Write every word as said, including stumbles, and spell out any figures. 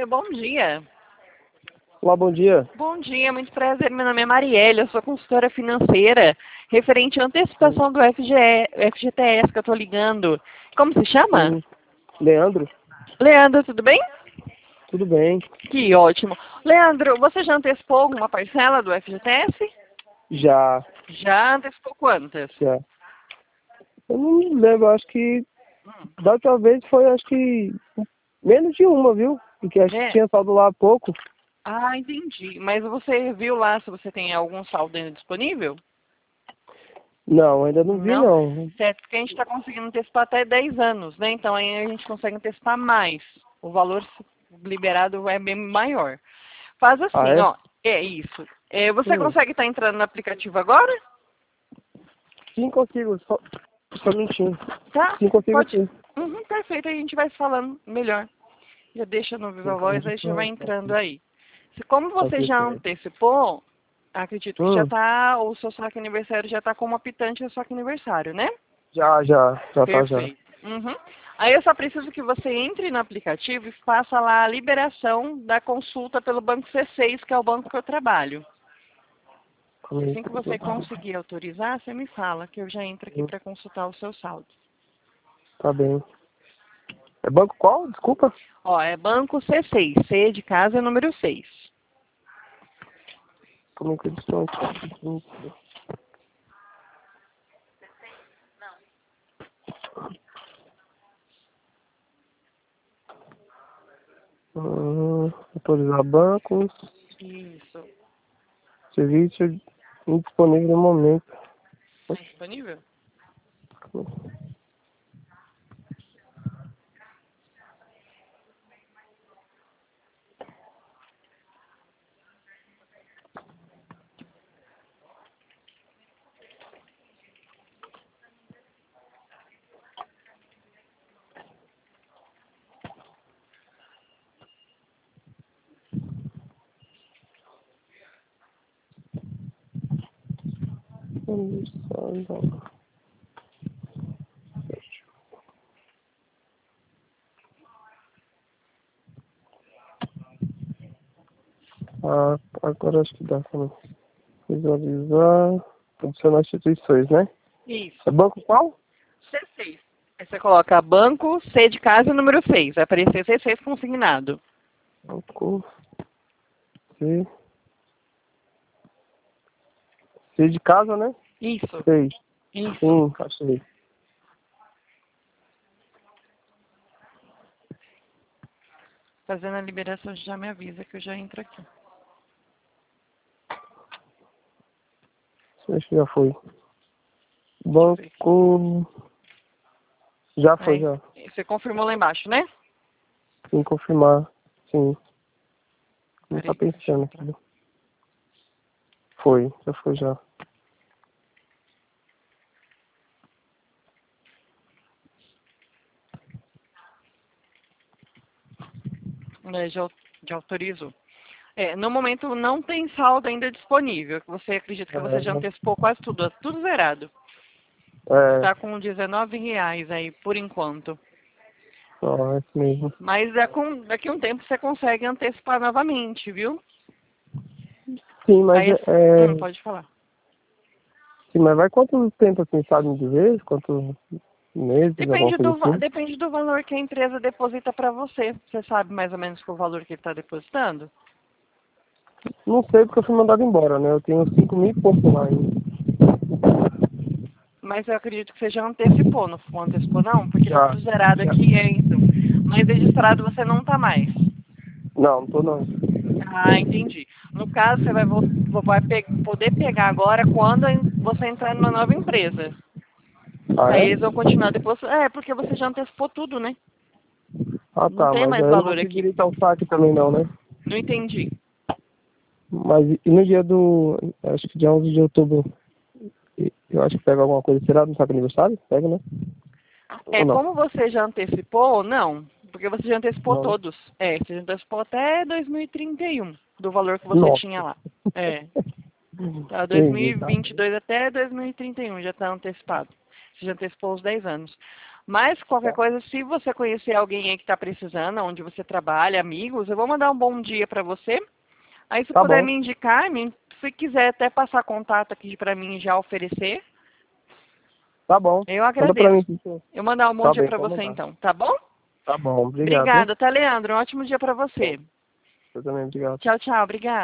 Oi, bom dia. Olá, bom dia. Bom dia, muito prazer. Meu nome é Marielle, eu sou consultora financeira, referente à antecipação do F G E, F G T S que eu estou ligando. Como se chama? Sim. Leandro, Leandro, tudo bem? tudo bem? Que ótimo. Leandro, você já antecipou alguma parcela do F G T S? Já, Já antecipou quantas? já. Eu não me lembro, acho que Hum. da outra vez foi, acho que menos de uma, viu? Porque acho que É. tinha saldo lá há pouco. Ah, entendi. Mas você viu lá se você tem algum saldo ainda disponível? Não, ainda não vi, Não? não. Certo, porque a gente está conseguindo antecipar até dez anos, né? Então aí a gente consegue antecipar mais. O valor liberado é bem maior. Faz Ah, assim, é? ó. É isso. É, você Hum. consegue estar entrando no aplicativo agora? Sim, consigo. Só, só um minutinho. Tá? Sim, consigo Pode. sim. Uhum, perfeito, aí a gente vai se falando melhor. Já deixa no Viva Voz, aí já vai entrando aí. Se, como você já antecipou, acredito que já Hum, tá, o seu saque aniversário já tá como apitante do saque aniversário, né? já, já, já tá, já. Perfeito. Uhum. Aí eu só preciso que você entre no aplicativo e faça lá a liberação da consulta pelo Banco C seis, que é o banco que eu trabalho. Calma aí. Assim que você conseguir autorizar, você me fala, que eu já entro aqui Hum, para consultar o seu saldo. Tá bem. É banco qual? Desculpa. Ó, é Banco C seis, C de casa é número seis. Como é que eles estão aqui? Hum, autorizar bancos. Isso. Serviço indisponível no momento. Tá disponível? Ah, agora acho que dá pra visualizar. Adicionar instituições, né? Isso. É banco qual? C seis. Aí você coloca Banco C de casa e número seis. Vai aparecer C seis consignado. Banco C. C de casa, né? Isso. Sei. Isso. Sim, achei. Fazendo a liberação já me avisa que eu já entro aqui. Acho que já foi. Deixa eu ver aqui. Banco. Já foi, Aí, já. você confirmou lá embaixo, né? Sim, confirmar. Sim. Não tá Peraí, deixa eu pensando entrar. aqui. Foi, já foi já. É, já, já autorizo. É, no momento não tem saldo ainda disponível. Você acredita que você já antecipou quase tudo, tudo zerado. É, é, Está com dezenove reais aí por enquanto. só é isso mesmo. Mas é com, daqui a um tempo você consegue antecipar novamente, viu? Sim, mas Aí, é, esse- hum, é, pode falar. sim, mas vai quanto tempo assim, sabe me dizer? Quantos meses, alguma Depende coisa do, va- assim? depende do valor que a empresa deposita para você. Você sabe mais ou menos que o valor que ele está depositando? Não sei porque eu fui mandado embora, né? Eu tenho cinco mil e pouco lá ainda. Mas eu acredito que você já antecipou, não não antecipou não? Porque está Já, tudo zerado já. aqui, é então. Mas registrado você não está mais. Não, não tô não. Ah, entendi. No caso, você vai, vo- vai pe- poder pegar agora quando en- você entrar numa nova empresa. Ah, Aí é? eles vão continuar depois. É, porque você já antecipou tudo, né? Ah, Não tá, tem mas mais aí eu não vou valor ter aqui. direito ao saque também não, né? Não entendi. Mas e no dia do, acho que dia onze de outubro, eu acho que pega alguma coisa, será no saque aniversário? Pega, né? É, Ou não? como você já antecipou, não. Porque você já antecipou Não, né? todos. É, você já antecipou até dois mil e trinta e um do valor que você Nossa. tinha lá. É. Tá, Entendi, tá. dois mil e vinte e dois até dois mil e trinta e um já está antecipado. Você já antecipou os dez anos. Mas, qualquer Tá. coisa, se você conhecer alguém aí que está precisando, onde você trabalha, amigos, eu vou mandar um bom dia para você. Aí, se Tá puder bom, me indicar, me, se quiser até passar contato aqui para mim já oferecer, tá bom. eu Manda pra agradeço. mim, sim. Eu mandar um bom Tá dia bem, para pode você, mandar. então, tá bom? Tá bom, obrigado. Obrigada, tá, Leandro? Um ótimo dia para Bom, você. eu também, obrigado. Tchau, tchau. Obrigada.